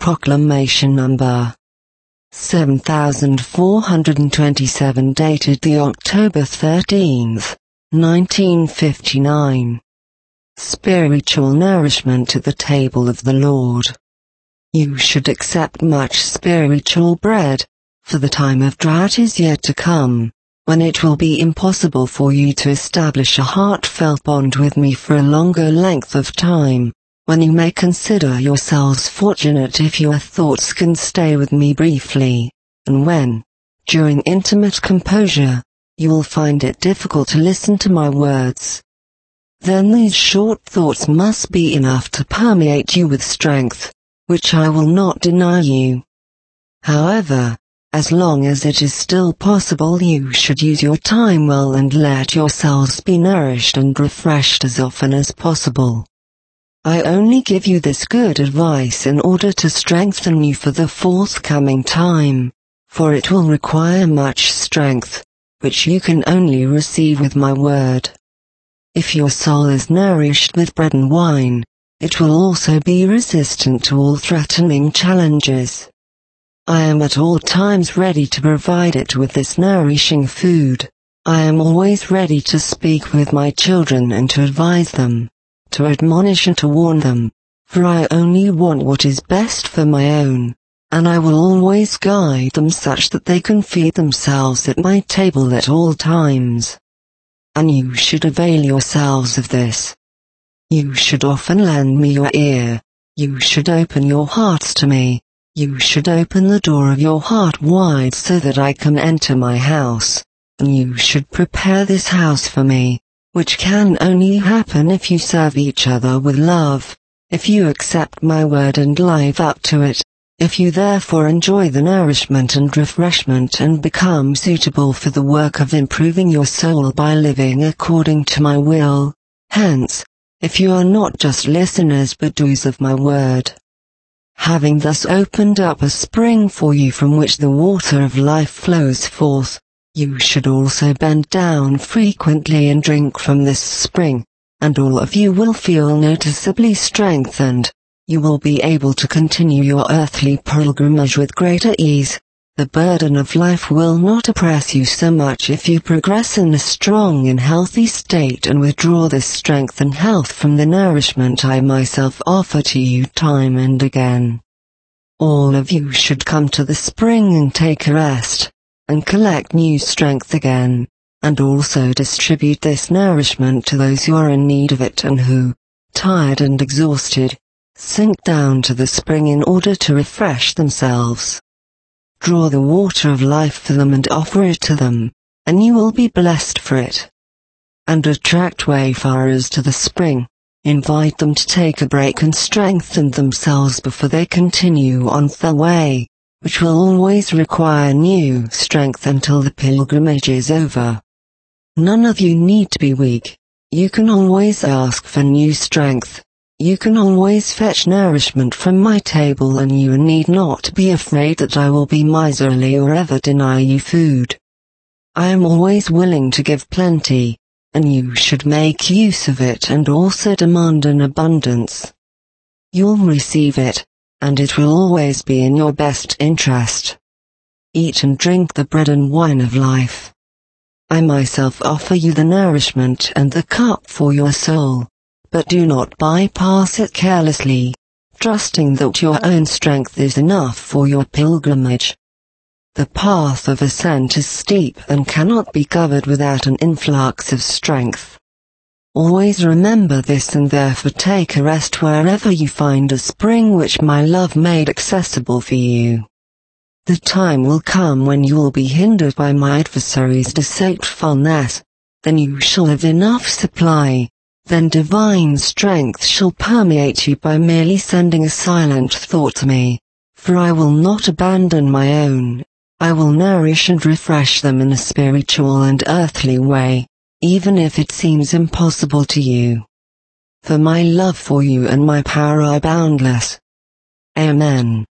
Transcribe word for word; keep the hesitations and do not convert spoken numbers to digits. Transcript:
Proclamation number seven thousand four hundred twenty-seven, dated the October thirteenth, nineteen fifty-nine. Spiritual nourishment at the table of the Lord. You should accept much spiritual bread, for the time of drought is yet to come, when it will be impossible for you to establish a heartfelt bond with me for a longer length of time, when you may consider yourselves fortunate if your thoughts can stay with me briefly, and when, during intimate composure, you will find it difficult to listen to my words. Then these short thoughts must be enough to permeate you with strength, which I will not deny you. However, as long as it is still possible, you should use your time well and let yourselves be nourished and refreshed as often as possible. I only give you this good advice in order to strengthen you for the forthcoming time, for it will require much strength, which you can only receive with my word. If your soul is nourished with bread and wine, it will also be resistant to all threatening challenges. I am at all times ready to provide it with this nourishing food. I am always ready to speak with my children and to advise them, to admonish and to warn them, for I only want what is best for my own, and I will always guide them such that they can feed themselves at my table at all times. And you should avail yourselves of this. You should often lend me your ear, you should open your hearts to me, you should open the door of your heart wide so that I can enter my house, and you should prepare this house for me, which can only happen if you serve each other with love, if you accept my word and live up to it, if you therefore enjoy the nourishment and refreshment and become suitable for the work of improving your soul by living according to my will, hence, if you are not just listeners but doers of my word. Having thus opened up a spring for you from which the water of life flows forth, you should also bend down frequently and drink from this spring, and all of you will feel noticeably strengthened. You will be able to continue your earthly pilgrimage with greater ease. The burden of life will not oppress you so much if you progress in a strong and healthy state and withdraw this strength and health from the nourishment I myself offer to you time and again. All of you should come to the spring and take a rest, and collect new strength again, and also distribute this nourishment to those who are in need of it and who, tired and exhausted, sink down to the spring in order to refresh themselves. Draw the water of life for them and offer it to them, and you will be blessed for it. And attract wayfarers to the spring, invite them to take a break and strengthen themselves before they continue on their way, which will always require new strength until the pilgrimage is over. None of you need to be weak. You can always ask for new strength. You can always fetch nourishment from my table, and you need not be afraid that I will be miserly or ever deny you food. I am always willing to give plenty, and you should make use of it and also demand an abundance. You'll receive it, and it will always be in your best interest. Eat and drink the bread and wine of life. I myself offer you the nourishment and the cup for your soul, but do not bypass it carelessly, trusting that your own strength is enough for your pilgrimage. The path of ascent is steep and cannot be covered without an influx of strength. Always remember this, and therefore take a rest wherever you find a spring which my love made accessible for you. The time will come when you will be hindered by my adversaries' deceitfulness. Then you shall have enough supply. Then divine strength shall permeate you by merely sending a silent thought to me, for I will not abandon my own. I will nourish and refresh them in a spiritual and earthly way, even if it seems impossible to you. For my love for you and my power are boundless. Amen.